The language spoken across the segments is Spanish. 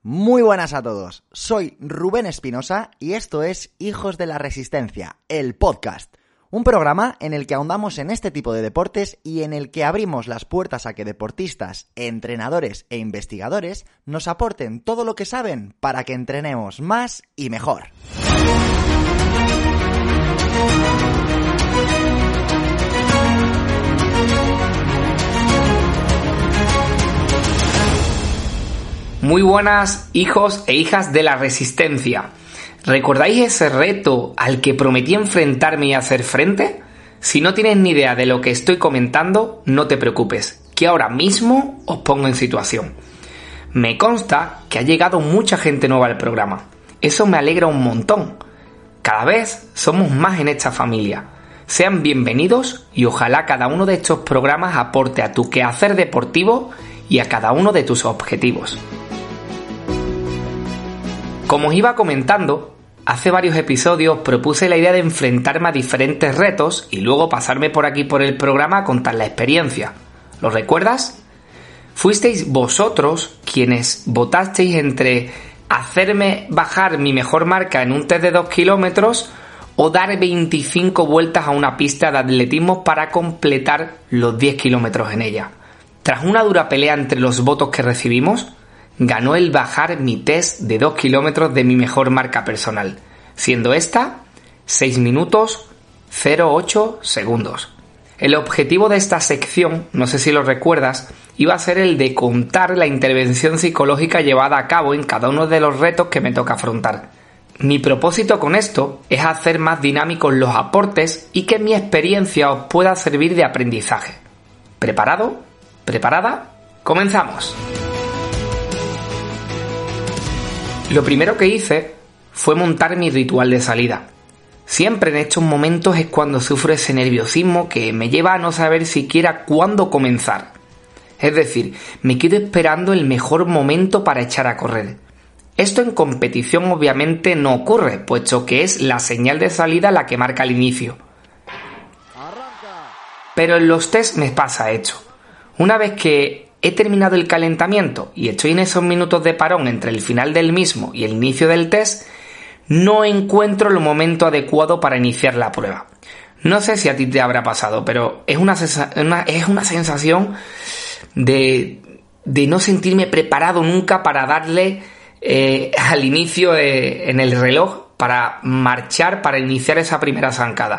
Muy buenas a todos, soy Rubén Espinosa y esto es Hijos de la Resistencia, el podcast. Un programa en el que ahondamos en este tipo de deportes y en el que abrimos las puertas a que deportistas, entrenadores e investigadores nos aporten todo lo que saben para que entrenemos más y mejor. Muy buenas, hijos e hijas de la Resistencia. ¿Recordáis ese reto al que prometí enfrentarme y hacer frente? Si no tienes ni idea de lo que estoy comentando, no te preocupes, que ahora mismo os pongo en situación. Me consta que ha llegado mucha gente nueva al programa. Eso me alegra un montón. Cada vez somos más en esta familia. Sean bienvenidos y ojalá cada uno de estos programas aporte a tu quehacer deportivo y a cada uno de tus objetivos. Como os iba comentando, hace varios episodios propuse la idea de enfrentarme a diferentes retos y luego pasarme por aquí por el programa a contar la experiencia. ¿Lo recuerdas? Fuisteis vosotros quienes votasteis entre hacerme bajar mi mejor marca en un test de 2 kilómetros o dar 25 vueltas a una pista de atletismo para completar los 10 kilómetros en ella. Tras una dura pelea entre los votos que recibimos, ganó el bajar mi test de 2 kilómetros de mi mejor marca personal, siendo esta 6 minutos 08 segundos. El objetivo de esta sección, no sé si lo recuerdas, iba a ser el de contar la intervención psicológica llevada a cabo en cada uno de los retos que me toca afrontar. Mi propósito con esto es hacer más dinámicos los aportes y que mi experiencia os pueda servir de aprendizaje. ¿Preparado? ¿Preparada? ¡Comenzamos! Lo primero que hice fue montar mi ritual de salida. Siempre en estos momentos es cuando sufro ese nerviosismo que me lleva a no saber siquiera cuándo comenzar. Es decir, me quedo esperando el mejor momento para echar a correr. Esto en competición obviamente no ocurre, puesto que es la señal de salida la que marca el inicio. Pero en los tests me pasa esto. Una vez que he terminado el calentamiento y estoy en esos minutos de parón entre el final del mismo y el inicio del test, no encuentro el momento adecuado para iniciar la prueba. No sé si a ti te habrá pasado, pero es una sensación de no sentirme preparado nunca para darle al inicio en el reloj, para marchar, para iniciar esa primera zancada.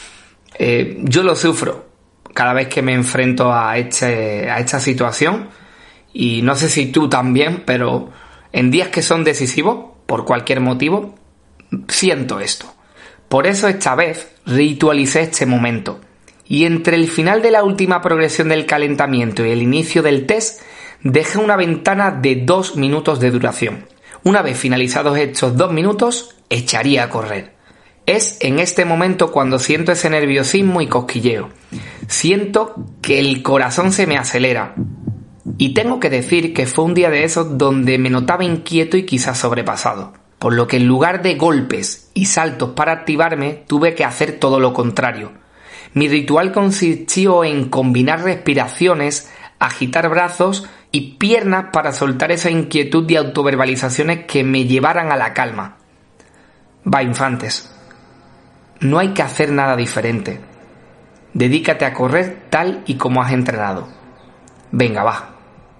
Yo lo sufro cada vez que me enfrento a esta situación, y no sé si tú también, pero en días que son decisivos, por cualquier motivo, siento esto. Por eso esta vez ritualicé este momento, y entre el final de la última progresión del calentamiento y el inicio del test, dejé una ventana de 2 minutos de duración. Una vez finalizados estos 2 minutos, echaría a correr. Es en este momento cuando siento ese nerviosismo y cosquilleo. Siento que el corazón se me acelera. Y tengo que decir que fue un día de esos donde me notaba inquieto y quizás sobrepasado. Por lo que en lugar de golpes y saltos para activarme, tuve que hacer todo lo contrario. Mi ritual consistió en combinar respiraciones, agitar brazos y piernas para soltar esa inquietud y autoverbalizaciones que me llevaran a la calma. Va, infantes. No hay que hacer nada diferente. Dedícate a correr tal y como has entrenado. Venga, va.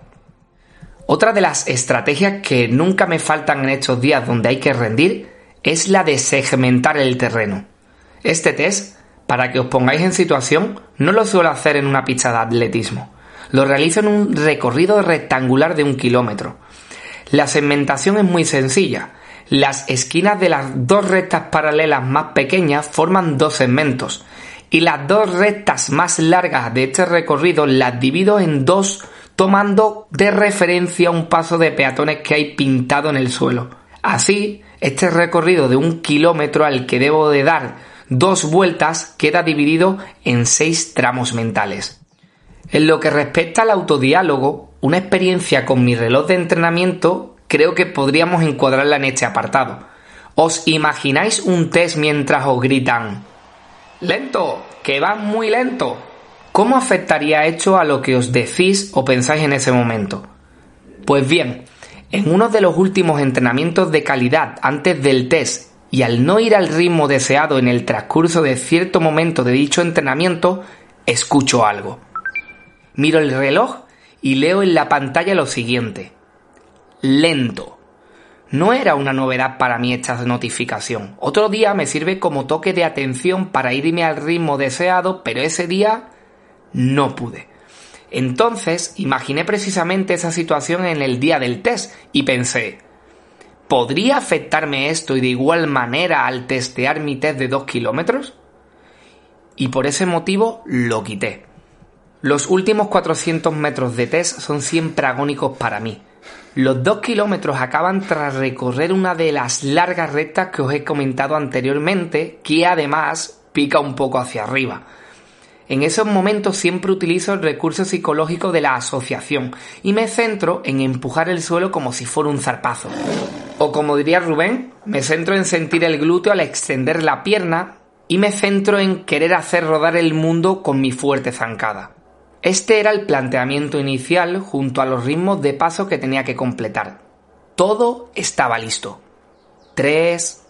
Otra de las estrategias que nunca me faltan en estos días donde hay que rendir es la de segmentar el terreno. Este test, para que os pongáis en situación, no lo suelo hacer en una pista de atletismo. Lo realizo en un recorrido rectangular de 1 kilómetro. La segmentación es muy sencilla. Las esquinas de las 2 rectas paralelas más pequeñas forman 2 segmentos y las 2 rectas más largas de este recorrido las divido en 2 tomando de referencia un paso de peatones que hay pintado en el suelo. Así, este recorrido de 1 kilómetro al que debo de dar 2 vueltas queda dividido en 6 tramos mentales. En lo que respecta al autodiálogo, una experiencia con mi reloj de entrenamiento creo que podríamos encuadrarla en este apartado. ¿Os imagináis un test mientras os gritan «¡Lento! ¡Que vas muy lento!». ¿Cómo afectaría esto a lo que os decís o pensáis en ese momento? Pues bien, En uno de los últimos entrenamientos de calidad antes del test y al no ir al ritmo deseado en el transcurso de cierto momento de dicho entrenamiento, escucho algo. Miro el reloj y leo en la pantalla lo siguiente: lento. No era una novedad para mí esta notificación. Otro día me sirve como toque de atención para irme al ritmo deseado, pero ese día no pude. Entonces imaginé precisamente esa situación en el día del test y pensé, ¿podría afectarme esto y de igual manera al testear mi test de 2 kilómetros? Y por ese motivo lo quité. Los últimos 400 metros de test son siempre agónicos para mí. Los 2 kilómetros acaban tras recorrer una de las largas rectas que os he comentado anteriormente, que además pica un poco hacia arriba. En esos momentos siempre utilizo el recurso psicológico de la asociación y me centro en empujar el suelo como si fuera un zarpazo. O como diría Rubén, me centro en sentir el glúteo al extender la pierna y me centro en querer hacer rodar el mundo con mi fuerte zancada. Este era el planteamiento inicial junto a los ritmos de paso que tenía que completar. Todo estaba listo. 3,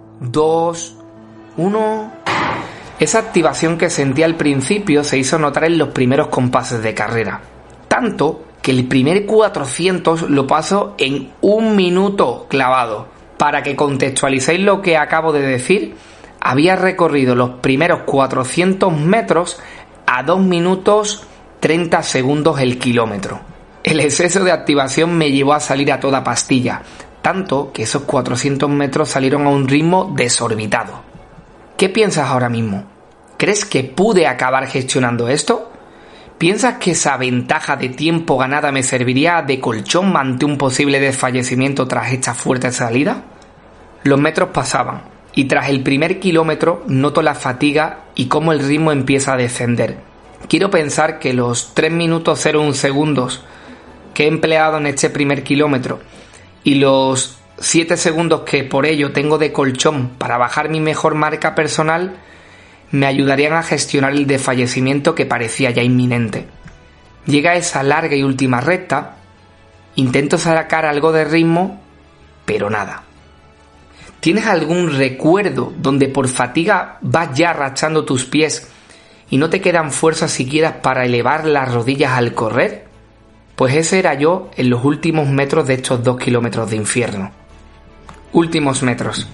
2, 1... Esa activación que sentí al principio se hizo notar en los primeros compases de carrera. Tanto que el primer 400 lo paso en 1 minuto clavado. Para que contextualicéis lo que acabo de decir, había recorrido los primeros 400 metros a 2 minutos 30 segundos el kilómetro. El exceso de activación me llevó a salir a toda pastilla, tanto que esos 400 metros salieron a un ritmo desorbitado. ¿Qué piensas ahora mismo? ¿Crees que pude acabar gestionando esto? ¿Piensas que esa ventaja de tiempo ganada me serviría de colchón ante un posible desfallecimiento tras esta fuerte salida? Los metros pasaban y tras el primer kilómetro noto la fatiga y cómo el ritmo empieza a descender. Quiero pensar que los 3 minutos 01 segundos que he empleado en este primer kilómetro y los 7 segundos que por ello tengo de colchón para bajar mi mejor marca personal me ayudarían a gestionar el desfallecimiento que parecía ya inminente. Llega esa larga y última recta, intento sacar algo de ritmo, pero nada. ¿Tienes algún recuerdo donde por fatiga vas ya arrastrando tus pies y no te quedan fuerzas siquiera para elevar las rodillas al correr? Pues ese era yo en los últimos metros de estos 2 kilómetros de infierno. Últimos metros.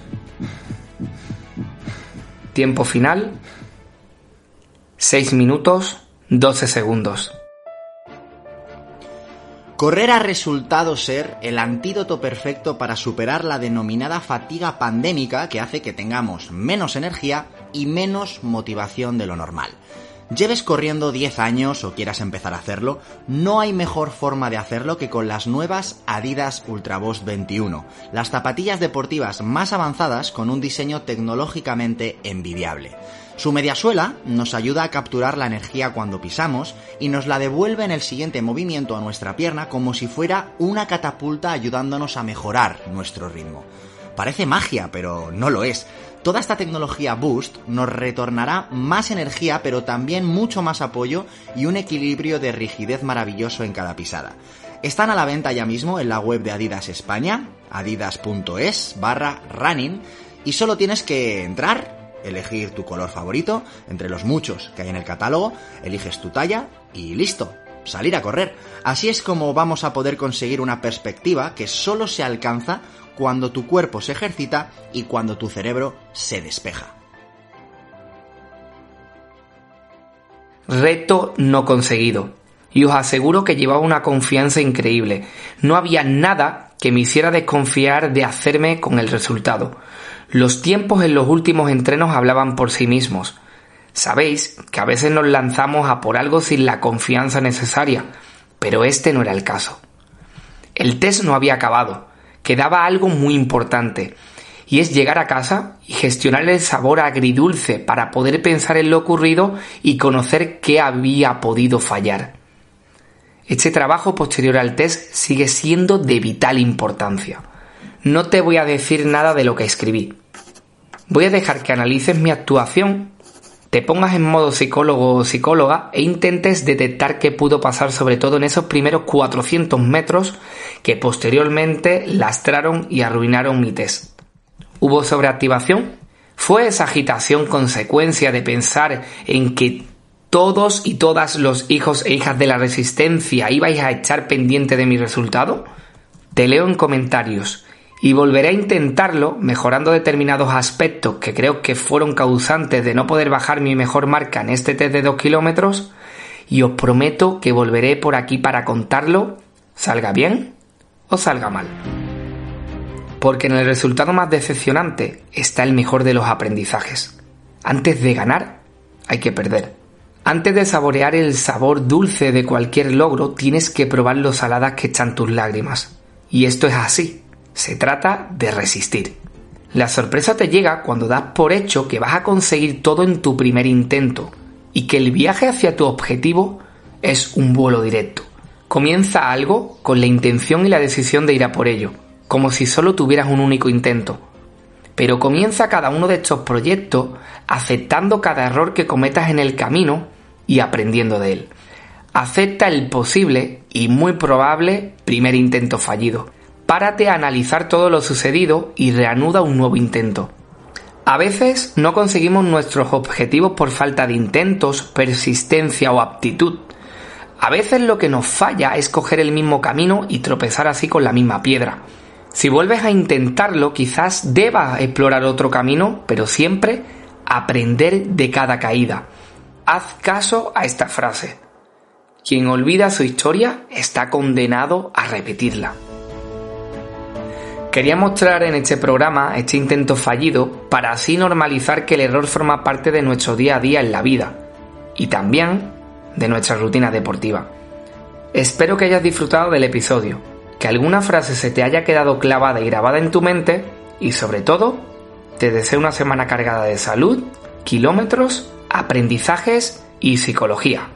Tiempo final: 6 minutos 12 segundos. Correr ha resultado ser el antídoto perfecto para superar la denominada fatiga pandémica que hace que tengamos menos energía y menos motivación de lo normal. Lleves corriendo 10 años o quieras empezar a hacerlo, no hay mejor forma de hacerlo que con las nuevas Adidas Ultraboost 21, las zapatillas deportivas más avanzadas con un diseño tecnológicamente envidiable. Su mediasuela nos ayuda a capturar la energía cuando pisamos y nos la devuelve en el siguiente movimiento a nuestra pierna como si fuera una catapulta ayudándonos a mejorar nuestro ritmo. Parece magia, pero no lo es. Toda esta tecnología Boost nos retornará más energía, pero también mucho más apoyo y un equilibrio de rigidez maravilloso en cada pisada. Están a la venta ya mismo en la web de Adidas España, adidas.es/running, y solo tienes que entrar, elegir tu color favorito, entre los muchos que hay en el catálogo, eliges tu talla y listo, salir a correr. Así es como vamos a poder conseguir una perspectiva que solo se alcanza cuando tu cuerpo se ejercita y cuando tu cerebro se despeja. Reto no conseguido. Y os aseguro que llevaba una confianza increíble. No había nada que me hiciera desconfiar de hacerme con el resultado. Los tiempos en los últimos entrenos hablaban por sí mismos. Sabéis que a veces nos lanzamos a por algo sin la confianza necesaria, pero este no era el caso. El test no había acabado. Quedaba algo muy importante, y es llegar a casa y gestionar el sabor agridulce para poder pensar en lo ocurrido y conocer qué había podido fallar. Este trabajo posterior al test sigue siendo de vital importancia. No te voy a decir nada de lo que escribí. Voy a dejar que analices mi actuación, te pongas en modo psicólogo o psicóloga e intentes detectar qué pudo pasar, sobre todo en esos primeros 400 metros que posteriormente lastraron y arruinaron mi test. ¿Hubo sobreactivación? ¿Fue esa agitación consecuencia de pensar en que todos y todas los hijos e hijas de la Resistencia ibais a echar pendiente de mi resultado? Te leo en comentarios y volveré a intentarlo mejorando determinados aspectos que creo que fueron causantes de no poder bajar mi mejor marca en este test de 2 kilómetros, y os prometo que volveré por aquí para contarlo, salga bien o salga mal. Porque en el resultado más decepcionante está el mejor de los aprendizajes. Antes de ganar, hay que perder. Antes de saborear el sabor dulce de cualquier logro, tienes que probar lo saladas que echan tus lágrimas. Y esto es así. Se trata de resistir. La sorpresa te llega cuando das por hecho que vas a conseguir todo en tu primer intento y que el viaje hacia tu objetivo es un vuelo directo. Comienza algo con la intención y la decisión de ir a por ello, como si solo tuvieras un único intento. Pero comienza cada uno de estos proyectos aceptando cada error que cometas en el camino y aprendiendo de él. Acepta el posible y muy probable primer intento fallido. Párate a analizar todo lo sucedido y reanuda un nuevo intento. A veces no conseguimos nuestros objetivos por falta de intentos, persistencia o aptitud. A veces lo que nos falla es coger el mismo camino y tropezar así con la misma piedra. Si vuelves a intentarlo, quizás debas explorar otro camino, pero siempre aprender de cada caída. Haz caso a esta frase. Quien olvida su historia está condenado a repetirla. Quería mostrar en este programa este intento fallido para así normalizar que el error forma parte de nuestro día a día en la vida y también de nuestra rutina deportiva. Espero que hayas disfrutado del episodio, que alguna frase se te haya quedado clavada y grabada en tu mente y sobre todo, te deseo una semana cargada de salud, kilómetros, aprendizajes y psicología.